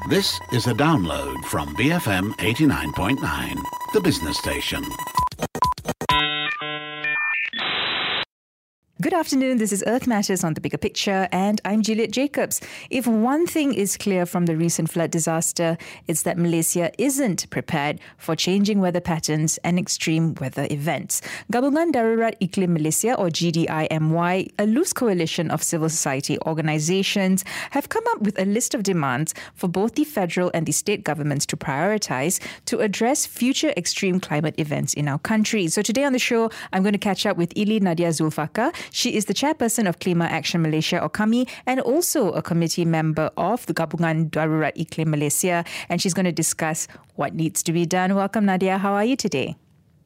This is a download from BFM 89.9, the business station. Good afternoon, this is Earth Matters on The Bigger Picture, and I'm Juliet Jacobs. If one thing is clear from the recent flood disaster, it's that Malaysia isn't prepared for changing weather patterns and extreme weather events. Gabungan Darurat Iklim Malaysia, or GDIMY, a loose coalition of civil society organisations, have come up with a list of demands for both the federal and the state governments to prioritise to address future extreme climate events in our country. So today on the show, I'm going to catch up with Ili Nadia Zulfaqar. She is the chairperson of Climate Action Malaysia, or KAMI, and also a committee member of the Gabungan Darurat Iklim Malaysia. And she's going to discuss what needs to be done. Welcome, Nadia. How are you today?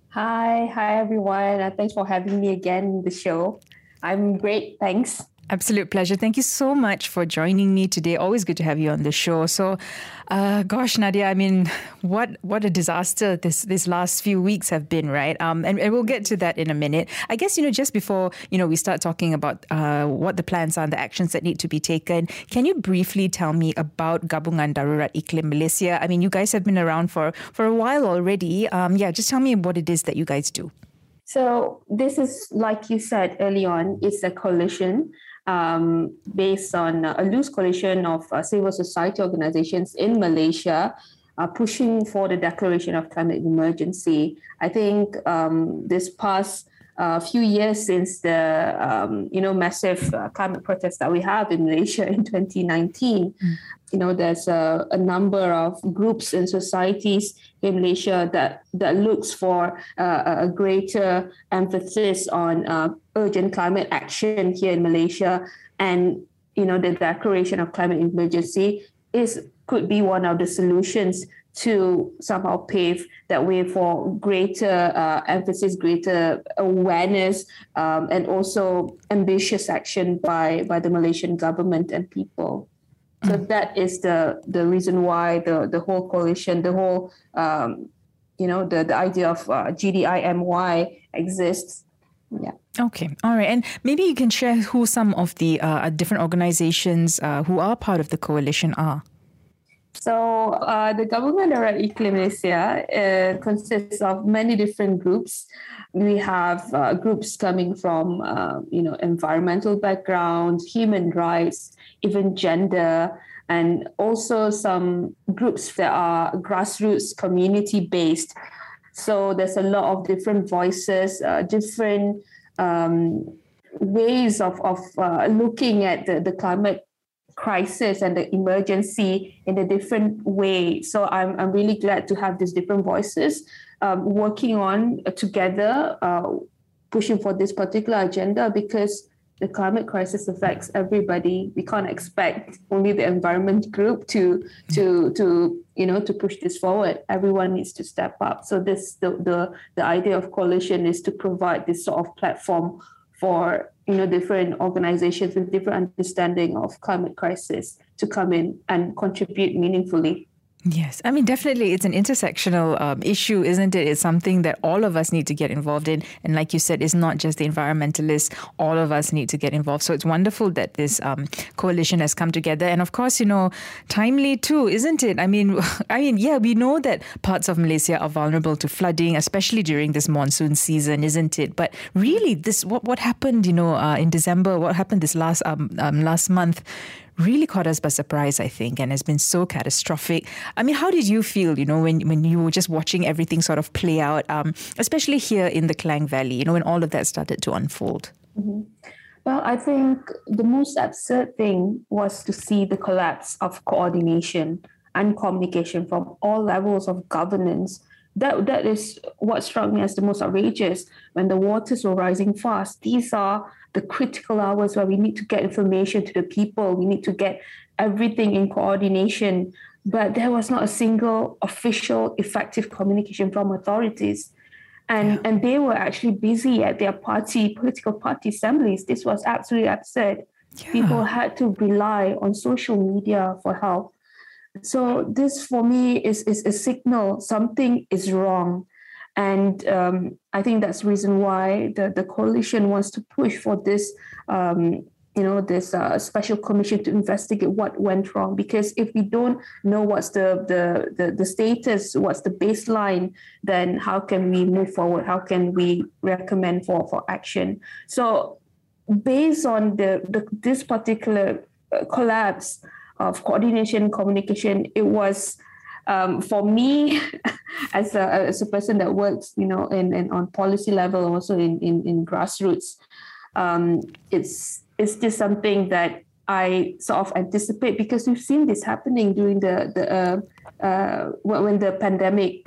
Hi everyone. Thanks for having me again in the show. I'm great, thanks. Absolute pleasure. Thank you so much for joining me today. Always good to have you on the show. So, gosh, Nadia, I mean, what a disaster this last few weeks have been, right? And we'll get to that in a minute. I guess, just before, we start talking about what the plans are and the actions that need to be taken, can you briefly tell me about Gabungan Darurat Iklim Malaysia? I mean, you guys have been around for a while already. Just tell me what it is that you guys do. So this is, like you said early on, it's a coalition based on a loose coalition of civil society organizations in Malaysia pushing for the declaration of climate emergency. I think this past few years since the massive climate protests that we have in Malaysia in 2019, there's a number of groups and societies in Malaysia that looks for a greater emphasis on urgent climate action here in Malaysia. And, the declaration of climate emergency could be one of the solutions to somehow pave that way for greater emphasis, greater awareness, and also ambitious action by the Malaysian government and people. So that is the reason why the whole coalition, the whole, the idea of GDIMY exists. Yeah. Okay. All right. And maybe you can share who some of the different organizations who are part of the coalition are. So the Gabungan Darurat Iklim Malaysia consists of many different groups. We have groups coming from, environmental backgrounds, human rights, even gender, and also some groups that are grassroots community-based. So there's a lot of different voices, different ways of looking at the climate crisis and the emergency in a different way. So I'm really glad to have these different voices working on together, pushing for this particular agenda, because the climate crisis affects everybody. We can't expect only the environment group to push this forward. Everyone needs to step up. So the idea of coalition is to provide this sort of platform for different organizations with different understanding of climate crisis to come in and contribute meaningfully. Yes. I mean, definitely it's an intersectional issue, isn't it? It's something that all of us need to get involved in. And like you said, it's not just the environmentalists. All of us need to get involved. So it's wonderful that this coalition has come together. And of course, timely too, isn't it? I mean, we know that parts of Malaysia are vulnerable to flooding, especially during this monsoon season, isn't it? But really, what happened, in December, what happened this last month, really caught us by surprise, I think, and has been so catastrophic. I mean, how did you feel, when you were just watching everything sort of play out, especially here in the Klang Valley, when all of that started to unfold? Mm-hmm. Well, I think the most absurd thing was to see the collapse of coordination and communication from all levels of governance. That is what struck me as the most outrageous. When the waters were rising fast, these are the critical hours where we need to get information to the people. We need to get everything in coordination. But there was not a single official, effective communication from authorities. And they were actually busy at their political party assemblies. This was absolutely absurd. Yeah. People had to rely on social media for help. So this, for me, is a signal something is wrong. And I think that's the reason why the coalition wants to push for this this special commission to investigate what went wrong. Because if we don't know what's the status, what's the baseline, then how can we move forward? How can we recommend for action? So based on this particular collapse of coordination, communication, it was for me as a person that works, in on policy level, also in grassroots. It's just something that I sort of anticipate, because we've seen this happening during when the pandemic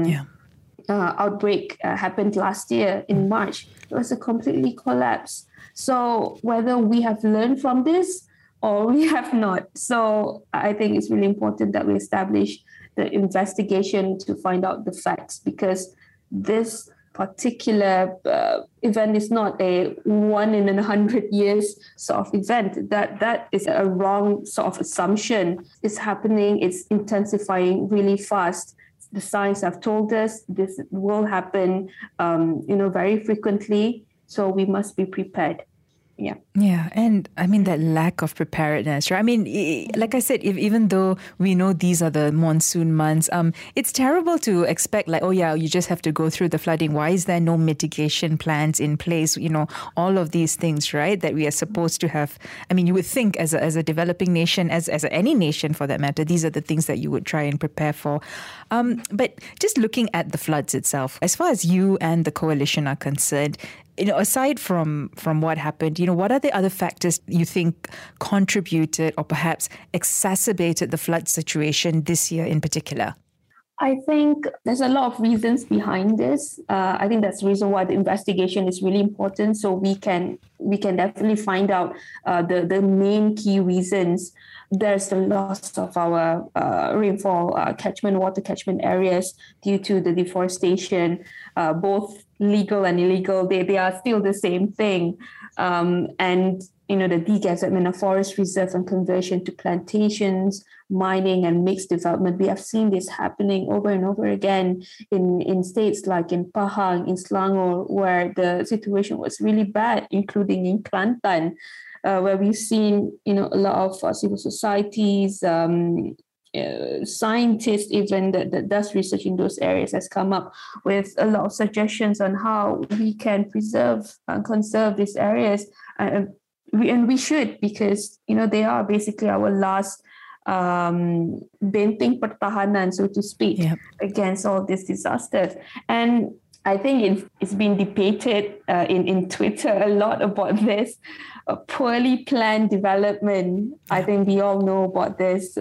outbreak happened last year in March. It was a completely collapse. So whether we have learned from this or we have not, so I think it's really important that we establish the investigation to find out the facts, because this particular event is not a 1 in 100 years sort of event. That is a wrong sort of assumption. It's happening. It's intensifying really fast. The science have told us this will happen, very frequently. So we must be prepared. Yeah. Yeah. And I mean, that lack of preparedness, right? I mean, like I said, even though we know these are the monsoon months, it's terrible to expect like, oh yeah, you just have to go through the flooding. Why is there no mitigation plans in place? All of these things, right, that we are supposed to have. I mean, you would think as a developing nation, as any nation for that matter, these are the things that you would try and prepare for. But just looking at the floods itself, as far as you and the coalition are concerned, aside from what happened, what are the other factors you think contributed or perhaps exacerbated the flood situation this year in particular? I think there's a lot of reasons behind this. I think that's the reason why the investigation is really important. So we can definitely find out the main key reasons. There's the loss of our rainfall water catchment areas due to the deforestation, both legal and illegal. They are still the same thing. And the degazettement of forest reserve and conversion to plantations, mining and mixed development. We have seen this happening over and over again in states like in Pahang, in Selangor, where the situation was really bad, including in Kelantan, where we've seen a lot of civil societies, scientists even that does research in those areas has come up with a lot of suggestions on how we can preserve and conserve these areas. And we should, because they are basically our last benteng pertahanan, so to speak, against all these disasters. And I think it's been debated in Twitter a lot about this poorly planned development. I think we all know about this.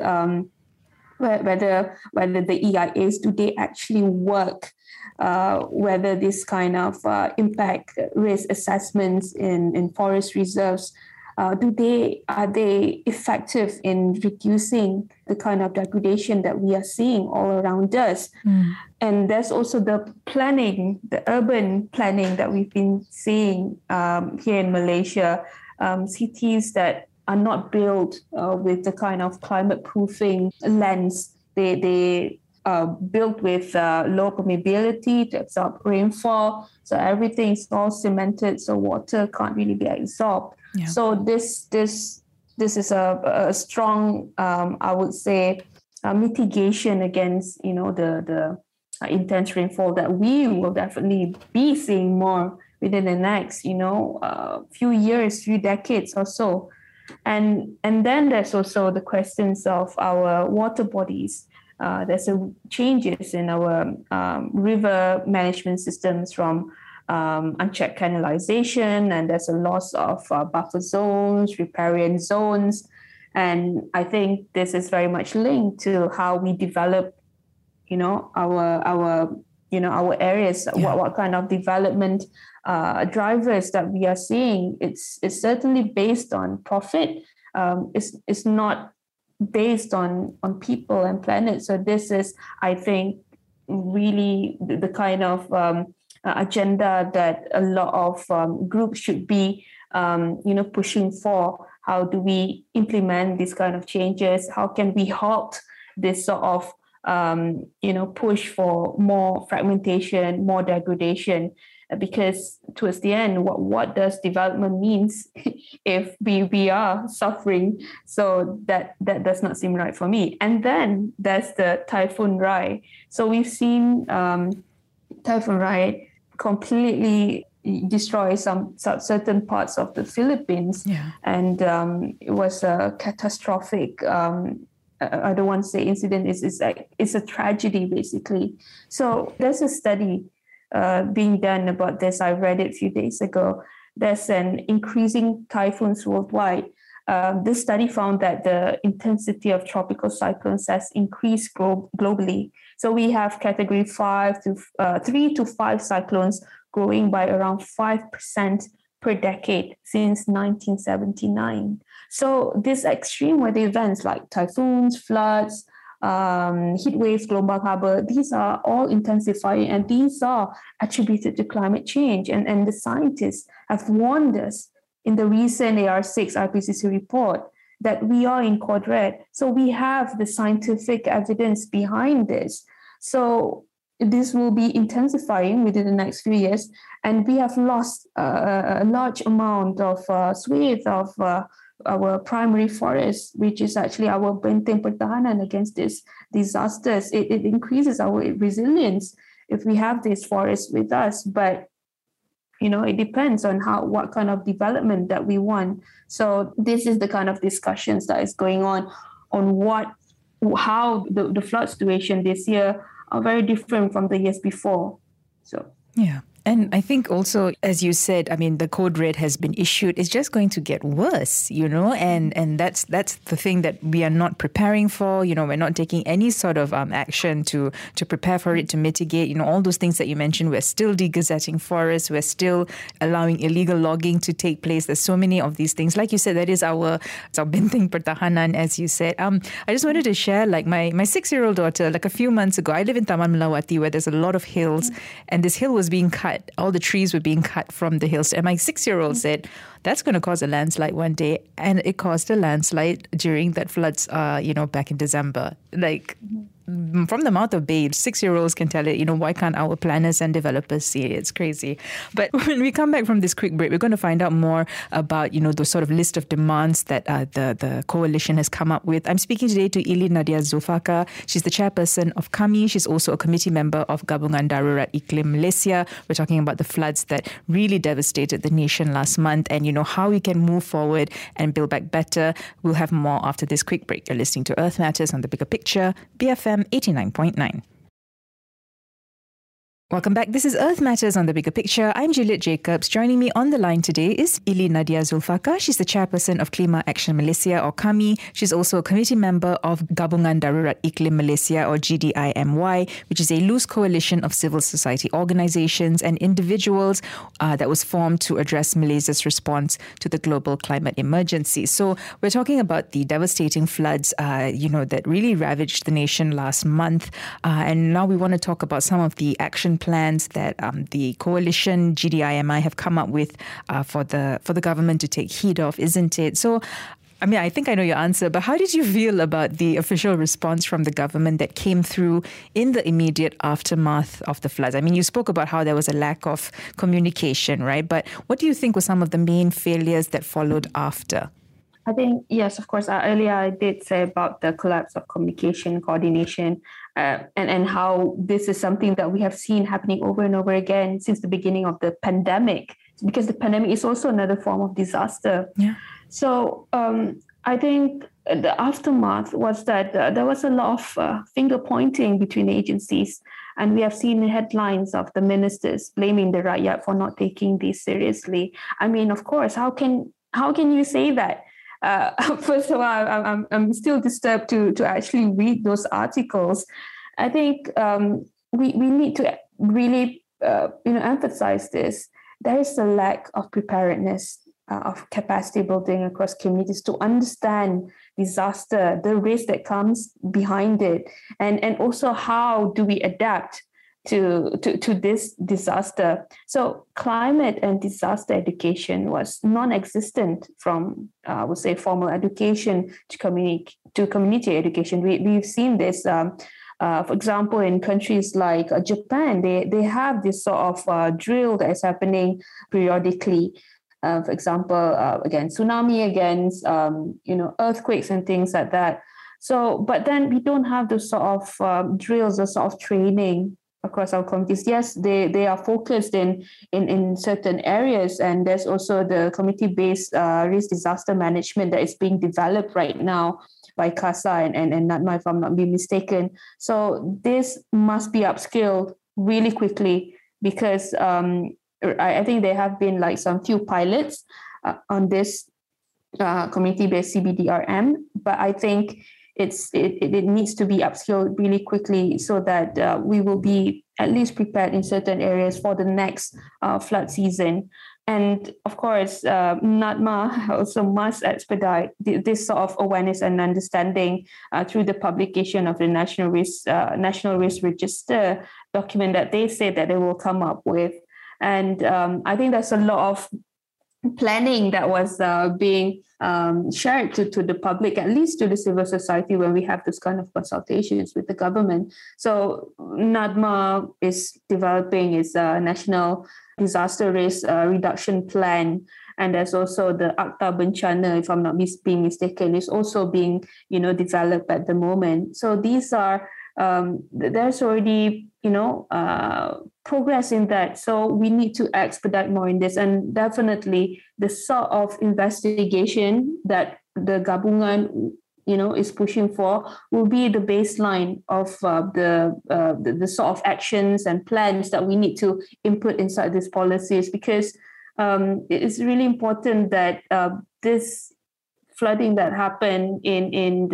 Whether the EIAs, do they actually work? Whether this kind of impact risk assessments in forest reserves, are they effective in reducing the kind of degradation that we are seeing all around us? And there's also the planning, the urban planning that we've been seeing here in Malaysia, cities that are not built with the kind of climate proofing lens. They built with low permeability to absorb rainfall. So everything's all cemented, so water can't really be absorbed. Yeah. So this is a strong, I would say, mitigation against the intense rainfall that we will definitely be seeing more within the next few years, few decades or so. And then there's also the questions of our water bodies. There's changes in our river management systems from unchecked canalization, and there's a loss of buffer zones, riparian zones. And I think this is very much linked to how we develop, our areas, what kind of development drivers that we are seeing. It's certainly based on profit. It's not based on people and planet. So this is, I think, really the kind of agenda that a lot of groups should be pushing for. How do we implement these kind of changes? How can we halt this sort of push for more fragmentation, more degradation? because towards the end, what does development means if we are suffering? So that does not seem right for me. And then there's the Typhoon Rai. So we've seen Typhoon Rai completely destroy some certain parts of the Philippines, and it was a catastrophic. I don't want to say incident. It's a tragedy basically. So there's a study being done about this. I read it a few days ago. There's an increasing typhoons worldwide. This study found that the intensity of tropical cyclones has increased globally. So we have category 3 to 5 cyclones growing by around 5% per decade since 1979. So these extreme weather events like typhoons, floods, heat waves, global harbor, these are all intensifying, and these are attributed to climate change. And the scientists have warned us in the recent AR6 IPCC report that we are in code red. So we have the scientific evidence behind this. So this will be intensifying within the next few years, and we have lost a large amount of swathe of our primary forest, which is actually our benteng pertahanan against these disasters. It increases our resilience if we have this forest with us, but it depends on what kind of development that we want. So this is the kind of discussions that is going on how the flood situation this year are very different from the years before. So yeah. And I think also, as you said, I mean, the code red has been issued. It's just going to get worse, and that's the thing that we are not preparing for. We're not taking any sort of action to prepare for it, to mitigate, all those things that you mentioned. We're still degazetting forests. We're still allowing illegal logging to take place. There's so many of these things. Like you said, that is our benteng pertahanan, as you said. I just wanted to share, like my 6-year-old daughter, like a few months ago, I live in Taman Melawati where there's a lot of hills, and this hill was being cut. All the trees were being cut from the hills. And my 6-year-old said, that's going to cause a landslide one day. And it caused a landslide during that floods, back in December. Like, from the mouth of babes, 6-year-olds can tell it, why can't our planners and developers see it? It's crazy. But when we come back from this quick break, we're going to find out more about, the sort of list of demands that the coalition has come up with. I'm speaking today to Ili Nadia Zulfaqar. She's the chairperson of KAMI. She's also a committee member of Gabungan Darurat Iklim Malaysia. We're talking about the floods that really devastated the nation last month, and, how we can move forward and build back better. We'll have more after this quick break. You're listening to Earth Matters on the Bigger Picture, BFM 89.9. Welcome back. This is Earth Matters on the Bigger Picture. I'm Juliet Jacobs. Joining me on the line today is Ili Nadia Zulfaqar. She's the chairperson of Klima Action Malaysia, or KAMI. She's also a committee member of Gabungan Darurat Iklim Malaysia, or GDIMY, which is a loose coalition of civil society organizations and individuals that was formed to address Malaysia's response to the global climate emergency. So we're talking about the devastating floods, that really ravaged the nation last month. And now we want to talk about some of the action plans that the coalition GDIMI have come up with for the government to take heed of, isn't it? So, I mean, I think I know your answer, but how did you feel about the official response from the government that came through in the immediate aftermath of the floods? I mean, you spoke about how there was a lack of communication, right? But what do you think were some of the main failures that followed after? I think, yes, of course. Earlier I did say about the collapse of communication, coordination, and how this is something that we have seen happening over and over again since the beginning of the pandemic, because the pandemic is also another form of disaster. Yeah. So I think the aftermath was that there was a lot of finger pointing between agencies. And we have seen headlines of the ministers blaming the Rakyat for not taking this seriously. I mean, of course, how can you say that? First of all, I'm still disturbed to actually read those articles. I think we need to really emphasize this. There is a lack of preparedness, of capacity building across communities to understand disaster, the risk that comes behind it, and also how do we adapt to this disaster. So climate and disaster education was non-existent from, I would say, formal education to community education. We've seen this For example, in countries like Japan, they have this sort of drill that is happening periodically. For example, against tsunami, against earthquakes and things like that. So, but then we don't have the sort of drills or sort of training across our communities. Yes, they are focused in certain areas, and there's also the community-based risk disaster management that is being developed right now by CASA and NADMA, if I'm not being mistaken. So this must be upskilled really quickly, because I think there have been like some few pilots on this community-based CBDRM, but I think it needs to be upskilled really quickly, so that we will be at least prepared in certain areas for the next flood season. And of course, NADMA also must expedite this sort of awareness and understanding through the publication of the National Risk Register document that they say that they will come up with. And I think there's a lot of planning that was being shared to the public, at least to the civil society, when we have this kind of consultations with the government. So NADMA is developing its national disaster risk reduction plan, and there's also the Akta Bencana, if I'm not being mistaken, is also being developed at the moment. So these are there's already progress in that. So we need to expedite more in this, and definitely the sort of investigation that the Gabungan is pushing for will be the baseline of the sort of actions and plans that we need to input inside these policies, because it's really important that this flooding that happened in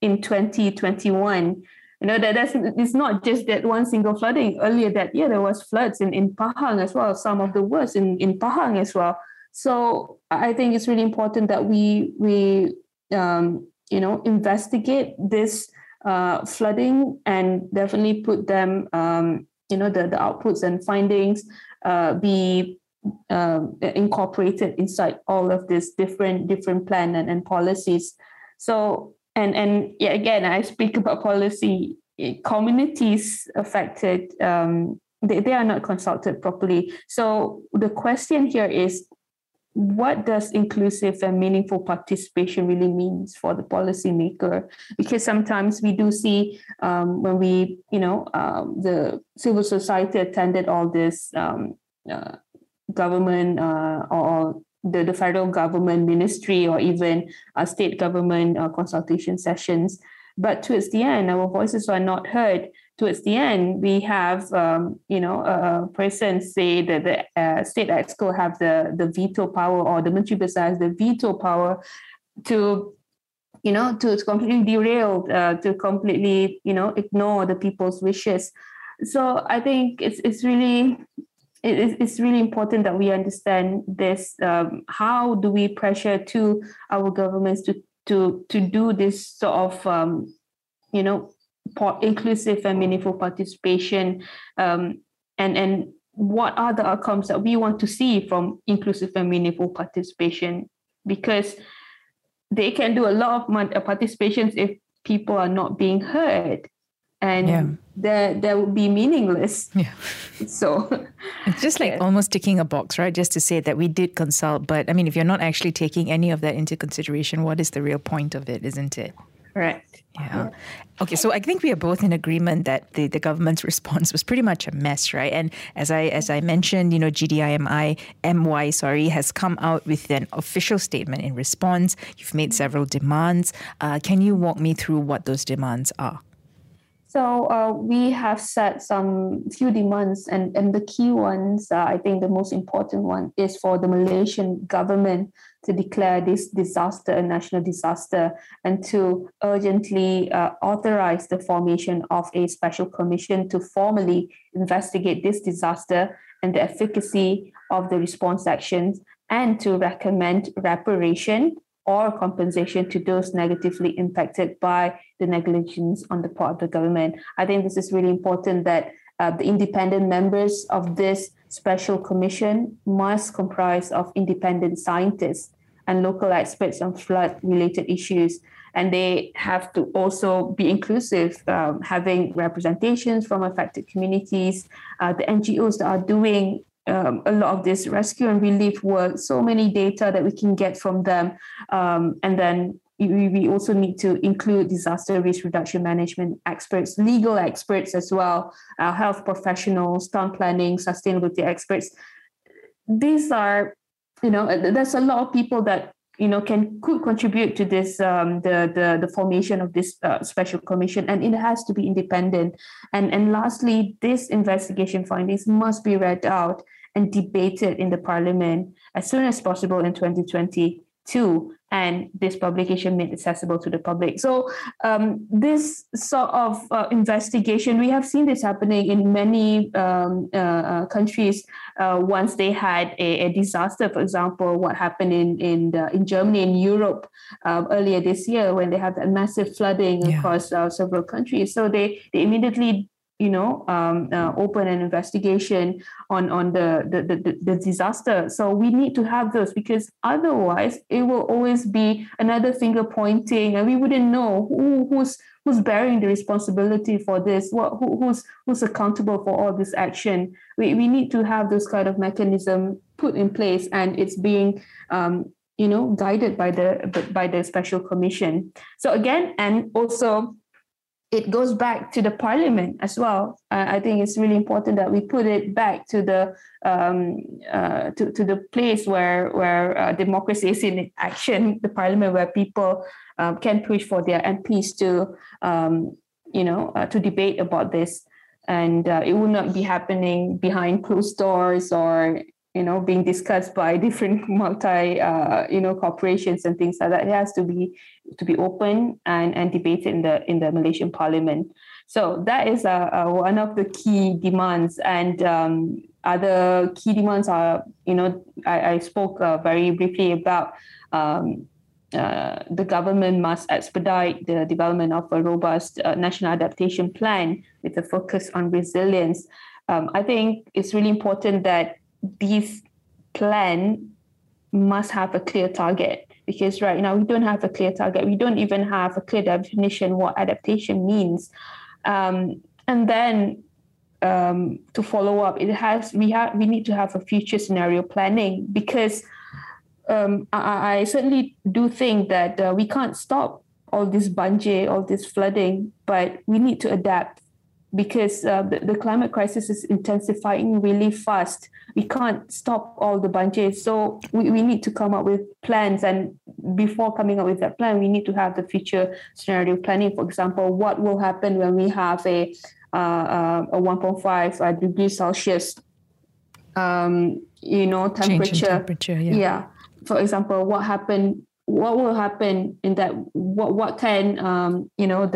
2021, it's not just that one single flooding. Earlier that year, there was floods in Pahang as well, some of the worst in Pahang as well. So I think it's really important that we investigate this flooding, and definitely put them, the outputs and findings be incorporated inside all of this different plan and policies. So and yeah, again, I speak about policy. Communities affected, they are not consulted properly. So the question here is, what does inclusive and meaningful participation really means for the policymaker? Because sometimes we do see when we, the civil society attended all this government or the federal government ministry, or even state government consultation sessions. But towards the end, our voices are not heard. Towards the end, we have, a person say that the state exco have the veto power, or the Menteri Besar has the veto power to completely derail, to completely, ignore the people's wishes. So I think it's really important that we understand this. How do we pressure to our governments to do this sort of, inclusive and meaningful participation, and what are the outcomes that we want to see from inclusive and meaningful participation? Because they can do a lot of participations if people are not being heard, and that would be meaningless. Yeah. So it's just like almost ticking a box, right? Just to say that we did consult. But I mean, if you're not actually taking any of that into consideration, what is the real point of it, isn't it? Right. Yeah. Okay, so I think we are both in agreement that the government's response was pretty much a mess, right? And as I mentioned, GDIMY has come out with an official statement in response. You've made several demands. Can you walk me through what those demands are? So we have set some few demands, and the key ones, I think the most important one is for the Malaysian government to declare this disaster a national disaster, and to urgently authorize the formation of a special commission to formally investigate this disaster and the efficacy of the response actions, and to recommend reparation or compensation to those negatively impacted by the negligence on the part of the government. I think this is really important, that the independent members of this special commission must comprise of independent scientists and local experts on flood-related issues. and they have to also be inclusive, having representations from affected communities, the NGOs that are doing a lot of this rescue and relief work, so many data that we can get from them. And then we also need to include disaster risk reduction management experts, legal experts as well, health professionals, town planning, sustainability experts. These are, there's a lot of people that could contribute to this, the formation of this special commission, and it has to be independent. And lastly, this investigation findings must be read out and debated in the Parliament as soon as possible in 2022, and this publication made accessible to the public. So this sort of investigation, we have seen this happening in many countries. Once they had a disaster, for example, what happened in Germany, in Europe earlier this year, when they had that massive flooding across several countries. So they immediately open an investigation on the disaster. So we need to have those, because otherwise it will always be another finger pointing, and we wouldn't know who's bearing the responsibility for this, who's accountable for all this action. We need to have those kind of mechanism put in place, and it's being guided by the special commission. So again, and also, it goes back to the Parliament as well. I think it's really important that we put it back to the to the place where democracy is in action, the Parliament, where people can push for their MPs to debate about this, and it will not be happening behind closed doors or being discussed by different corporations and things like that. It has to be open and debated in the Malaysian Parliament. So that is one of the key demands. And other key demands are, I spoke very briefly about the government must expedite the development of a robust national adaptation plan with a focus on resilience. I think it's really important that this plan must have a clear target, because right now we don't have a clear target. We don't even have a clear definition what adaptation means. And then to follow up, we need to have a future scenario planning, because I certainly do think that we can't stop all this banjir, all this flooding, but we need to adapt, because the climate crisis is intensifying really fast. We can't stop all the banjir. So we need to come up with plans. And before coming up with that plan, we need to have the future scenario planning. For example, what will happen when we have a 1.5 degrees Celsius, temperature. Yeah. For example, what will happen in that? What can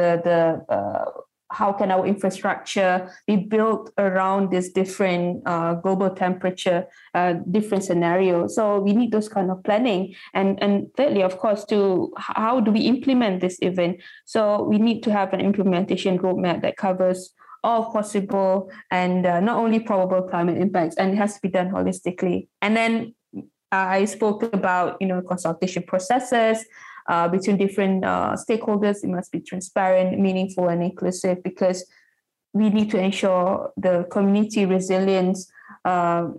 how can our infrastructure be built around this different global temperature, different scenarios? So we need those kind of planning. And thirdly, of course, how do we implement this event? So we need to have an implementation roadmap that covers all possible and not only probable climate impacts, and it has to be done holistically. And then I spoke about, consultation processes, between different stakeholders. It must be transparent, meaningful, and inclusive, because we need to ensure the community resilience, to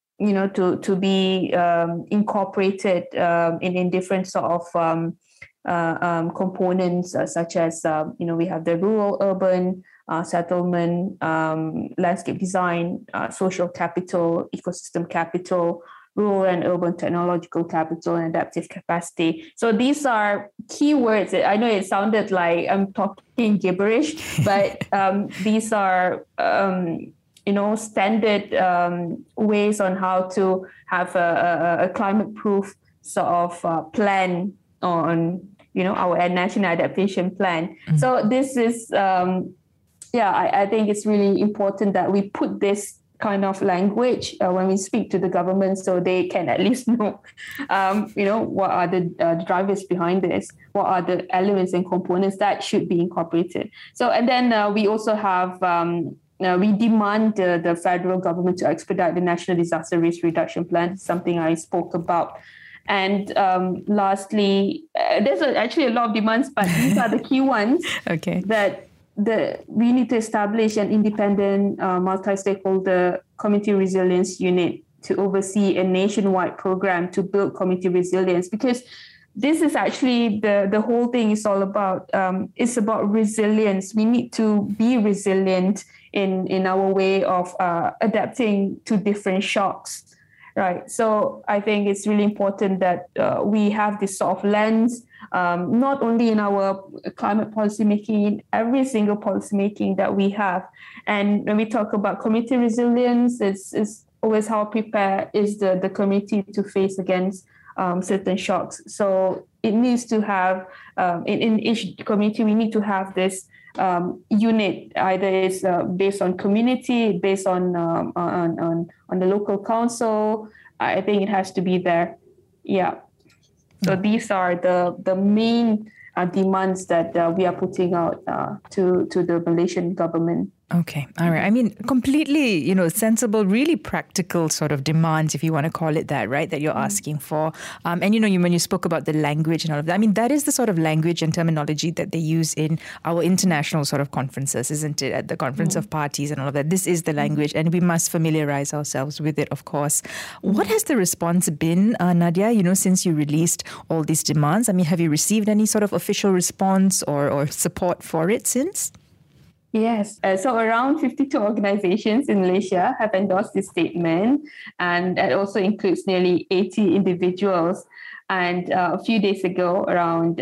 be incorporated in different sort of components, such as we have the rural, urban, settlement, landscape design, social capital, ecosystem capital, rural and urban technological capital, and adaptive capacity. So these are keywords. I know it sounded like I'm talking gibberish, but these are, standard ways on how to have a climate-proof sort of plan on, our national adaptation plan. Mm-hmm. So this is, I think it's really important that we put this kind of language when we speak to the government, so they can at least know, what are the drivers behind this, what are the elements and components that should be incorporated. So, and then we also have, we demand the federal government to expedite the National Disaster Risk Reduction Plan, something I spoke about. And lastly, there's actually a lot of demands, but these are the key ones. Okay. That we need to establish an independent multi-stakeholder community resilience unit to oversee a nationwide program to build community resilience, because this is actually the whole thing is all about. It's about resilience. We need to be resilient in our way of adapting to different shocks, right? So I think it's really important that we have this sort of lens, not only in our climate policy making, in every single policy making that we have. And when we talk about community resilience, it's always how prepare is the community to face against certain shocks. So it needs to have, in each community, we need to have this unit. Either it's based on community, based on the local council. I think it has to be there. Yeah. So these are the main demands that we are putting out to the Malaysian government. Okay. All right. I mean, completely, sensible, really practical sort of demands, if you want to call it that, right, that you're asking for. And, when you spoke about the language and all of that, I mean, that is the sort of language and terminology that they use in our international sort of conferences, isn't it? At the Conference of Parties and all of that. This is the language, and we must familiarize ourselves with it, of course. What has the response been, Nadia, since you released all these demands? I mean, have you received any sort of official response or support for it since? Yes. So around 52 organizations in Malaysia have endorsed this statement, and that also includes nearly 80 individuals. And a few days ago, around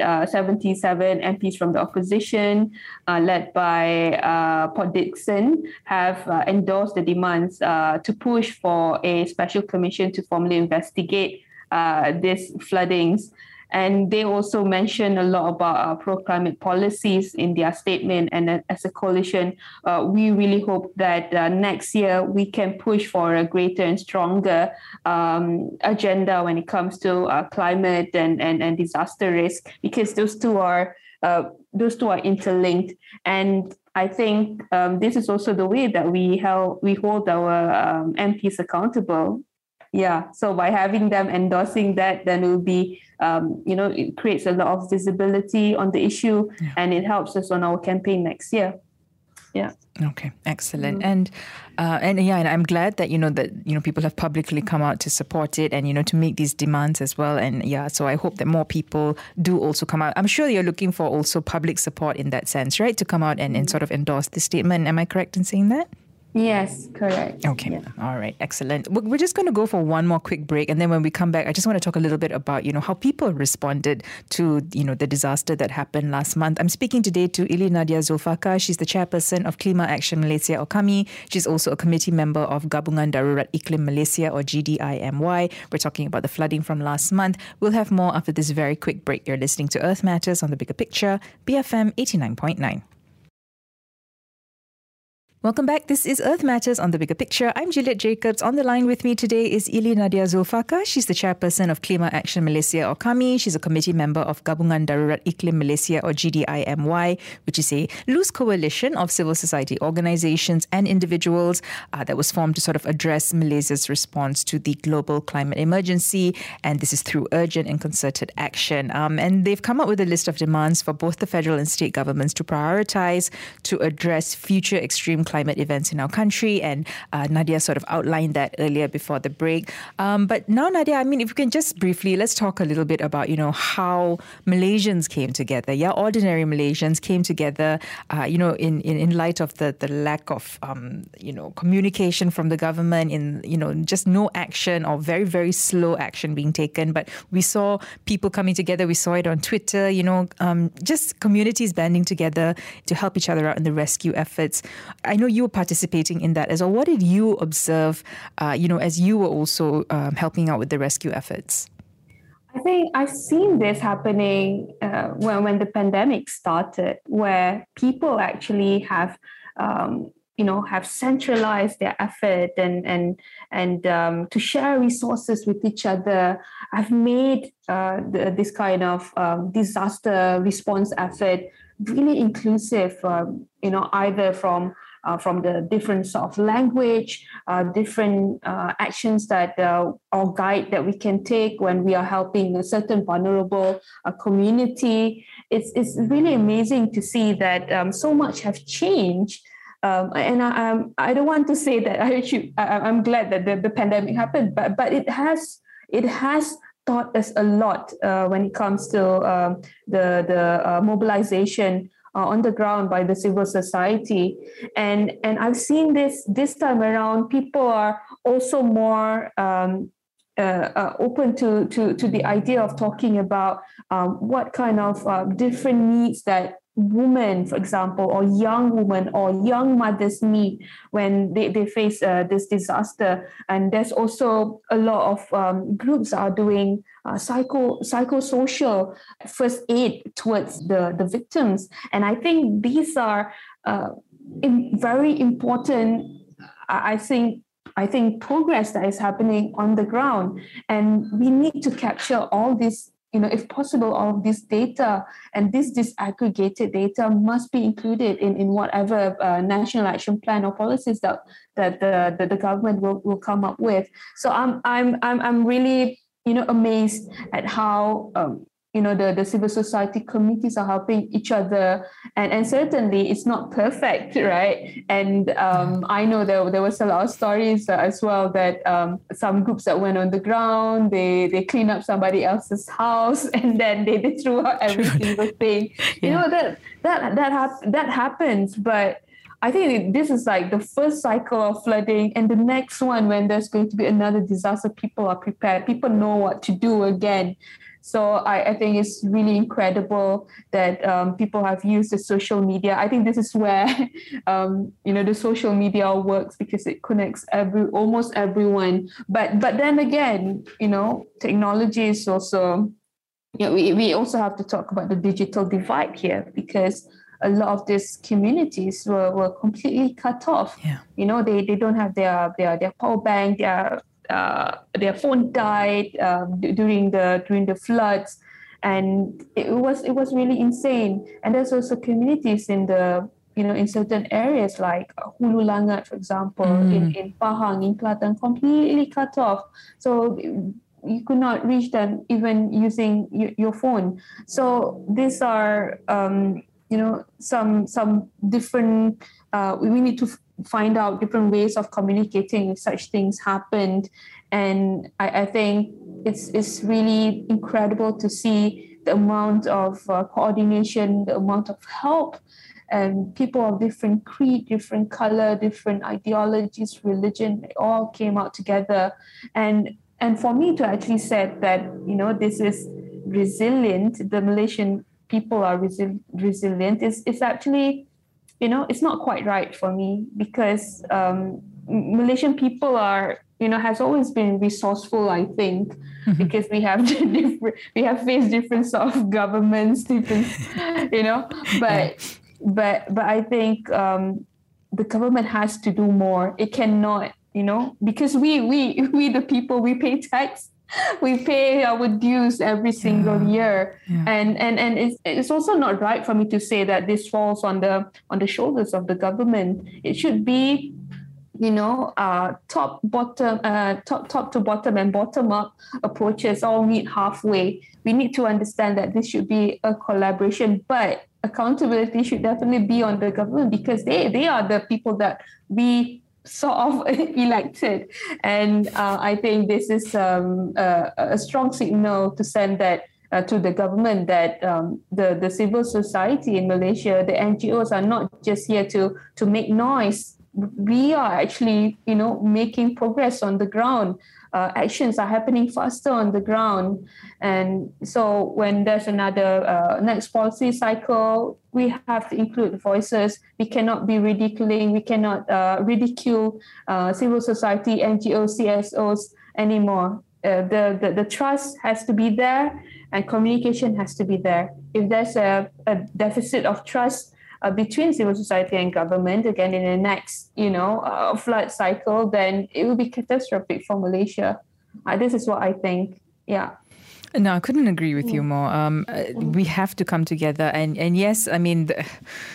77 MPs from the opposition, led by Port Dickson, have endorsed the demands to push for a special commission to formally investigate these floodings. And they also mentioned a lot about pro-climate policies in their statement. And as a coalition, we really hope that next year we can push for a greater and stronger agenda when it comes to climate and disaster risk, because those two are interlinked. And I think this is also the way that we hold our MPs accountable. Yeah, so by having them endorsing that, then it will be, it creates a lot of visibility on the issue, and it helps us on our campaign next year. Yeah. Okay, excellent. And I'm glad that, people have publicly come out to support it and, to make these demands as well. And so I hope that more people do also come out. I'm sure you're looking for also public support in that sense, right? To come out and sort of endorse the statement. Am I correct in saying that? Yes, correct. Okay. Yeah. All right. Excellent. We're just going to go for one more quick break. And then when we come back, I just want to talk a little bit about, how people responded to, the disaster that happened last month. I'm speaking today to Ili Nadia Zulfaqar. She's the chairperson of Klima Action Malaysia, or KAMI. She's also a committee member of Gabungan Darurat Iklim Malaysia, or GDIMY. We're talking about the flooding from last month. We'll have more after this very quick break. You're listening to Earth Matters on the Bigger Picture, BFM 89.9. Welcome back. This is Earth Matters on the Bigger Picture. I'm Juliet Jacobs. On the line with me today is Ili Nadia Zulfaqar. She's the chairperson of Klima Action Malaysia, or KAMI. She's a committee member of Gabungan Darurat Iklim Malaysia, or GDIMY, which is a loose coalition of civil society organizations and individuals that was formed to sort of address Malaysia's response to the global climate emergency. And this is through urgent and concerted action. And they've come up with a list of demands for both the federal and state governments to prioritize to address future extreme climate events in our country, and Nadia sort of outlined that earlier before the break. But now, Nadia, I mean, if you can just briefly, let's talk a little bit about, how Malaysians came together. Yeah, ordinary Malaysians came together, in light of the lack of, communication from the government, in, just no action or very, very slow action being taken. But we saw people coming together. We saw it on Twitter, just communities banding together to help each other out in the rescue efforts. I know you were participating in that as well. What did you observe, as you were also helping out with the rescue efforts? I think I've seen this happening when the pandemic started, where people actually have centralized their effort and to share resources with each other. I've made this kind of disaster response effort really inclusive, either from from the different sort of language, different actions that or guide that we can take when we are helping a certain vulnerable community. It's really amazing to see that so much have changed. And I don't want to say that I'm glad that the pandemic happened, but it has taught us a lot when it comes to the mobilization on the ground by the civil society. And I've seen this time around, people are also more open to the idea of talking about what kind of different needs that women, for example, or young women or young mothers need when they face this disaster. And there's also a lot of groups are doing psychosocial first aid towards the victims. And I think these are very important, I think progress that is happening on the ground. And we need to capture all this, if possible, all of this data, and this disaggregated data must be included in whatever national action plan or policies that the government will come up with. So I'm really amazed at how the civil society communities are helping each other, and certainly it's not perfect, right? And I know there was a lot of stories as well that some groups that went on the ground, they clean up somebody else's house and then they threw out every single thing. Yeah. That happens, but I think this is like the first cycle of flooding, and the next one, when there's going to be another disaster, people are prepared. People know what to do again. So I think it's really incredible that people have used the social media. I think this is where the social media works, because it connects almost everyone. But then again, technology is also, we also have to talk about the digital divide here, because a lot of these communities were completely cut off. Yeah. They don't have their power bank, their phone died during the floods, and it was really insane. And there's also communities in the in certain areas like Hulu Langat, for example, in Pahang, in Kelantan, completely cut off. So you could not reach them even using your phone. So these are some different. We need to find out different ways of communicating if such things happened. And I think it's really incredible to see the amount of coordination, the amount of help, and people of different creed, different color, different ideologies, religion, they all came out together. And for me to actually say that, this is resilient, the Malaysian people are resilient, is actually, it's not quite right for me, because Malaysian people are, has always been resourceful, I think, because we have faced different sort of governments, different, but I think the government has to do more. It cannot, because we the people, we pay tax. We pay our dues every single year, and it's also not right for me to say that this falls on the shoulders of the government. It should be, top to bottom and bottom up approaches all meet halfway. We need to understand that this should be a collaboration, but accountability should definitely be on the government, because they are the people that we sort of elected. And I think this is a strong signal to send that to the government, that the civil society in Malaysia, the NGOs, are not just here to make noise. We are actually, making progress on the ground. Actions are happening faster on the ground. And so when there's another next policy cycle, we have to include voices. We cannot be ridiculing. We cannot ridicule civil society, NGOs, CSOs anymore. The trust has to be there, and communication has to be there. If there's a deficit of trust between civil society and government, again, in the next, flood cycle, then it will be catastrophic for Malaysia. This is what I think. Yeah. No, I couldn't agree with you more. We have to come together. And yes, I mean,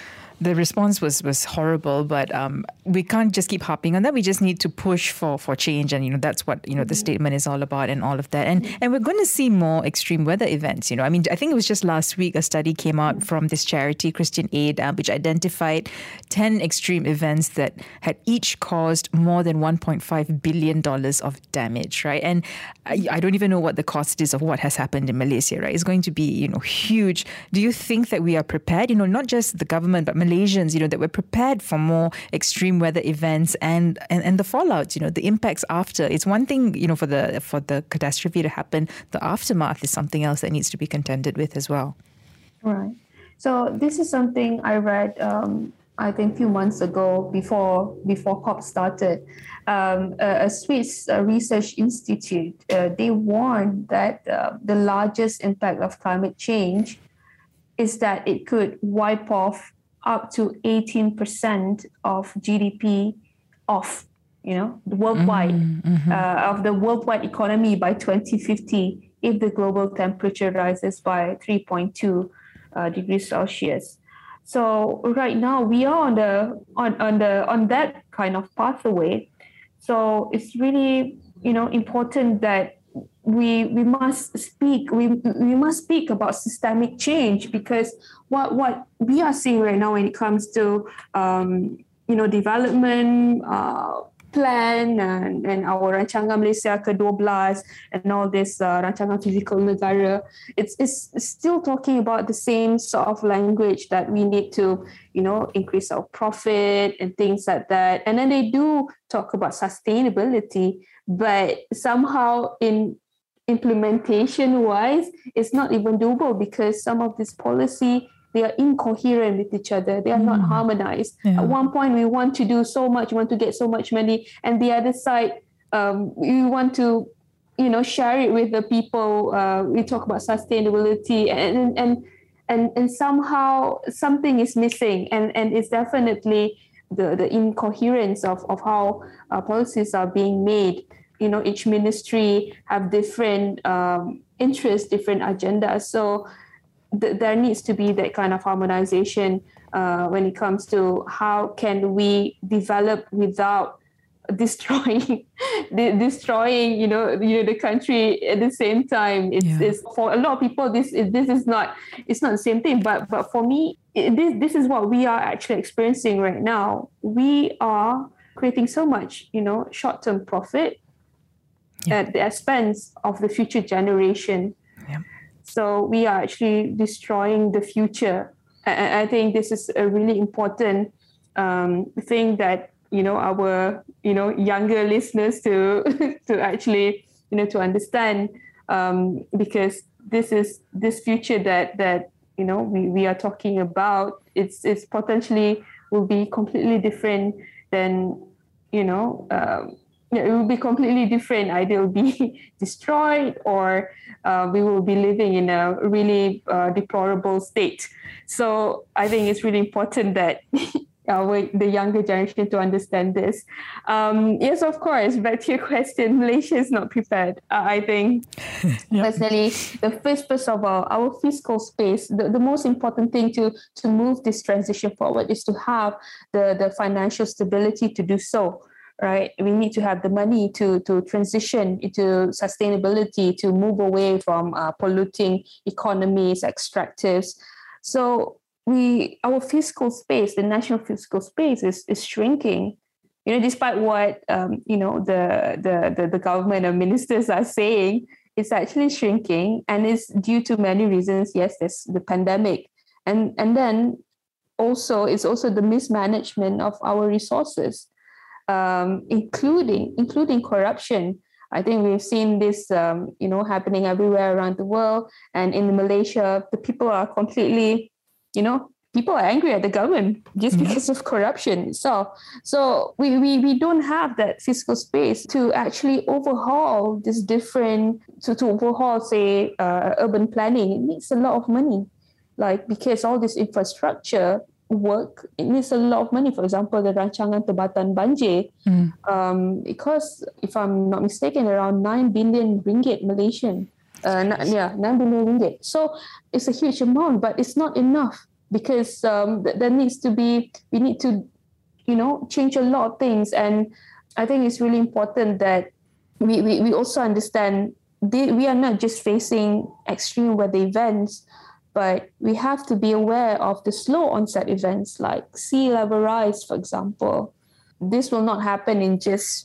the response was horrible, but we can't just keep harping on that. We just need to push for change, and that's what the statement is all about, and all of that. And we're going to see more extreme weather events. I mean, I think it was just last week a study came out from this charity, Christian Aid, which identified 10 extreme events that had each caused more than $1.5 billion of damage, right? And I don't even know what the cost is of what has happened in Malaysia, right? It's going to be, huge. Do you think that we are prepared, not just the government, but Malaysians, that we're prepared for more extreme weather events and the fallouts, the impacts after? It's one thing, for the catastrophe to happen. The aftermath is something else that needs to be contended with as well. Right. So this is something I read, I think a few months ago before COP started. A Swiss research institute, they warned that the largest impact of climate change is that it could wipe off up to 18% of GDP off, worldwide, of the worldwide economy by 2050 if the global temperature rises by 3.2 degrees Celsius. So right now we are on that kind of pathway. So it's really important that we must speak about systemic change, because what we are seeing right now when it comes to development plan and our Rancangan Malaysia ke-12 and all this Rancangan Fizikal Negara, it's still talking about the same sort of language that we need to increase our profit and things like that. And then they do talk about sustainability, but somehow in implementation wise, it's not even doable, because some of this policy, they are incoherent with each other. They are not harmonized. Yeah. At one point, we want to do so much, we want to get so much money, and the other side, we want to, share it with the people. We talk about sustainability, and somehow something is missing, and it's definitely the incoherence of how policies are being made. Each ministry have different interests, different agendas. So there needs to be that kind of harmonization when it comes to how can we develop without destroying the country at the same time. It's for a lot of people this is not, it's not the same thing, but for me this is what we are actually experiencing right now. We are creating so much short-term profit at the expense of the future generation. So we are actually destroying the future. I think this is a really important thing that our younger listeners to actually to understand, because this future that we are talking about. It's potentially will be completely different than it will be completely different. Either it will be destroyed, or we will be living in a really deplorable state. So I think it's really important that the younger generation to understand this. Yes, of course. Back to your question, Malaysia is not prepared. I think personally, first of all, our fiscal space, the most important thing to move this transition forward is to have the financial stability to do so. Right, we need to have the money to transition into sustainability, to move away from polluting economies, extractives. So our fiscal space, the national fiscal space, is shrinking. Despite what the government and ministers are saying, it's actually shrinking, and it's due to many reasons. Yes, there's the pandemic, and then also it's also the mismanagement of our resources. Including corruption. I think we've seen this, happening everywhere around the world. And in Malaysia, the people are completely, people are angry at the government just because of corruption itself. So we don't have that fiscal space to actually overhaul this different, to overhaul, say, urban planning. It needs a lot of money, because all this infrastructure work, it needs a lot of money. For example, the Rancangan Tebatan Banjir, because if I'm not mistaken, around 9 billion ringgit Malaysian. 9 billion ringgit. So it's a huge amount, but it's not enough. because there needs to be, we need to, change a lot of things. And I think it's really important that we also understand we are not just facing extreme weather events, but we have to be aware of the slow onset events like sea level rise, for example. This will not happen in just,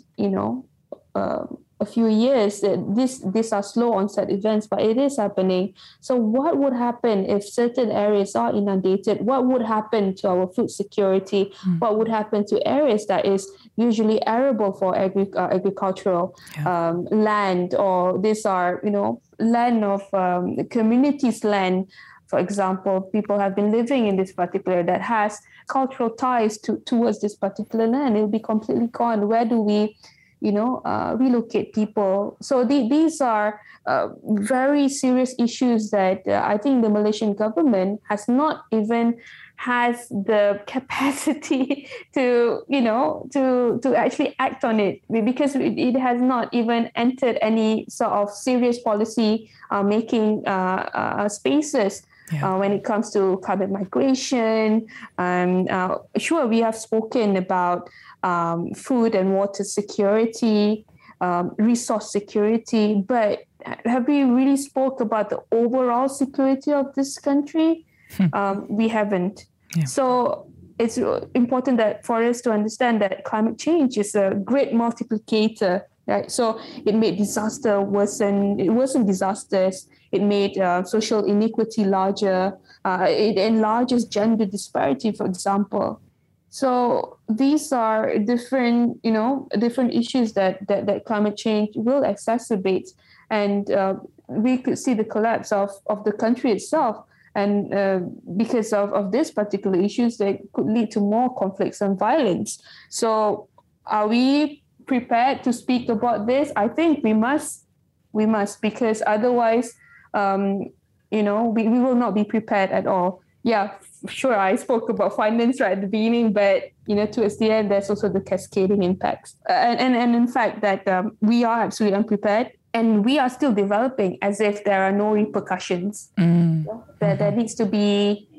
a few years. These are slow onset events, but it is happening. So what would happen if certain areas are inundated? What would happen to our food security? What would happen to areas that is usually arable for agricultural land, or these are, land of communities' land? For example, people have been living in this particular that has cultural ties towards this particular land. It will be completely gone. Where do we relocate people? So these are very serious issues that I think the Malaysian government has not even has the capacity to actually act on it, because it has not even entered any sort of serious policy making spaces. When it comes to carbon migration. Sure, we have spoken about food and water security, resource security, but have we really spoke about the overall security of this country? We haven't. Yeah. So it's important that for us to understand that climate change is a great multiplicator, right? So it made disaster worsen. It worsened disasters. It made social inequity larger. It enlarges gender disparity, for example. So these are different issues that climate change will exacerbate. And we could see the collapse of the country itself. And because of these particular issues, they could lead to more conflicts and violence. So are we prepared to speak about this? I think we must, because otherwise, we will not be prepared at all. Yeah, sure, I spoke about finance right at the beginning, but, towards the end, there's also the cascading impacts. And in fact, that we are absolutely unprepared, and we are still developing as if there are no repercussions. There needs to be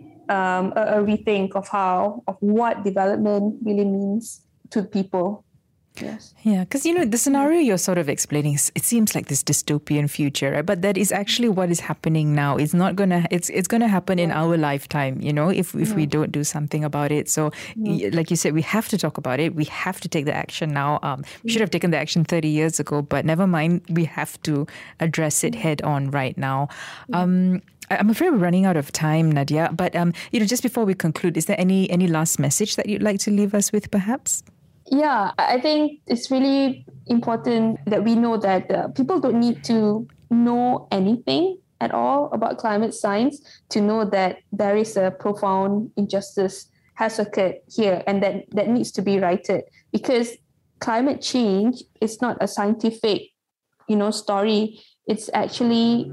a rethink of what development really means to people. Yes. Yeah, because, the scenario you're sort of explaining, it seems like this dystopian future, right? But that is actually what is happening now. It's not gonna, it's gonna happen in our lifetime, if we don't do something about it. So, like you said, we have to talk about it. We have to take the action now. We should have taken the action 30 years ago, but never mind. We have to address it head on right now. I'm afraid we're running out of time, Nadia. But just before we conclude, is there any last message that you'd like to leave us with, perhaps? Yeah, I think it's really important that we know that people don't need to know anything at all about climate science to know that there is a profound injustice has occurred here, and that needs to be righted, because climate change is not a scientific, story. It's actually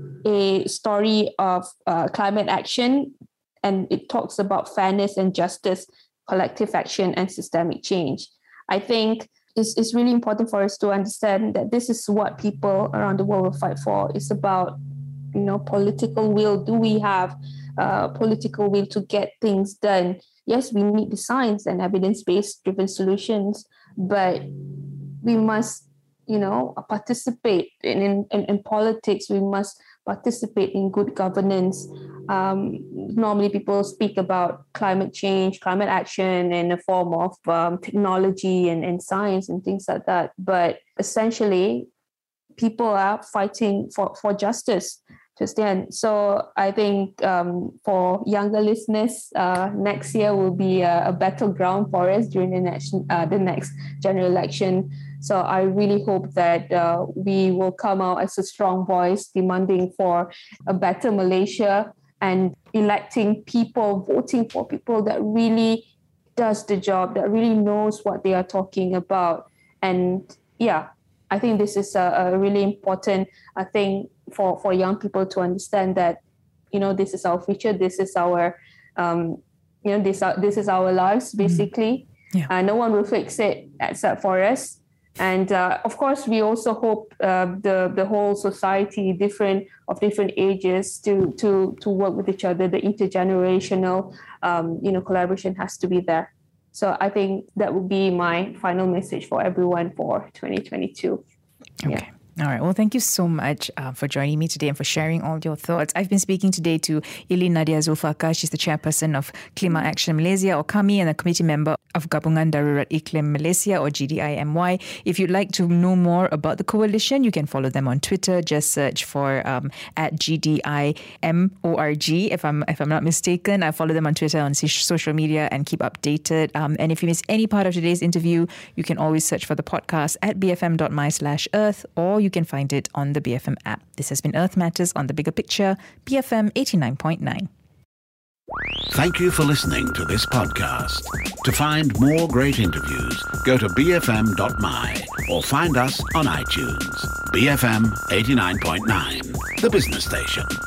a story of climate action, and it talks about fairness and justice, collective action, and systemic change. I think it's really important for us to understand that this is what people around the world will fight for. It's about, political will. Do we have political will to get things done? Yes, we need the science and evidence-based driven solutions, but we must, participate in politics. We must participate in good governance. Normally people speak about climate change, climate action in the form of technology and science and things like that. But essentially, people are fighting for justice to stand. So I think for younger listeners, next year will be a battleground for us during the next general election. So I really hope that we will come out as a strong voice demanding for a better Malaysia and electing people, voting for people that really does the job, that really knows what they are talking about. And yeah, I think this is a really important thing for young people to understand that, this is our future, this is our, this is our lives, basically. Yeah. No one will fix it except for us. And of course, we also hope the whole society, different ages, to work with each other. The intergenerational, collaboration has to be there. So I think that would be my final message for everyone for 2022. Okay. Yeah. All right. Well, thank you so much for joining me today and for sharing all your thoughts. I've been speaking today to Eileen Nadia Zulfaqar. She's the chairperson of Klima Action Malaysia, or KAMI, and a committee member of Gabungan Darurat Iklim Malaysia, or GDIMY. If you'd like to know more about the coalition, you can follow them on Twitter. Just search for at GDIMORG, if I'm not mistaken. I follow them on Twitter, on social media, and keep updated. And if you miss any part of today's interview, you can always search for the podcast at bfm.my/earth, or you can find it on the BFM app. This has been Earth Matters on the Bigger Picture, BFM 89.9. Thank you for listening to this podcast. To find more great interviews, go to bfm.my or find us on iTunes. BFM 89.9, the business station.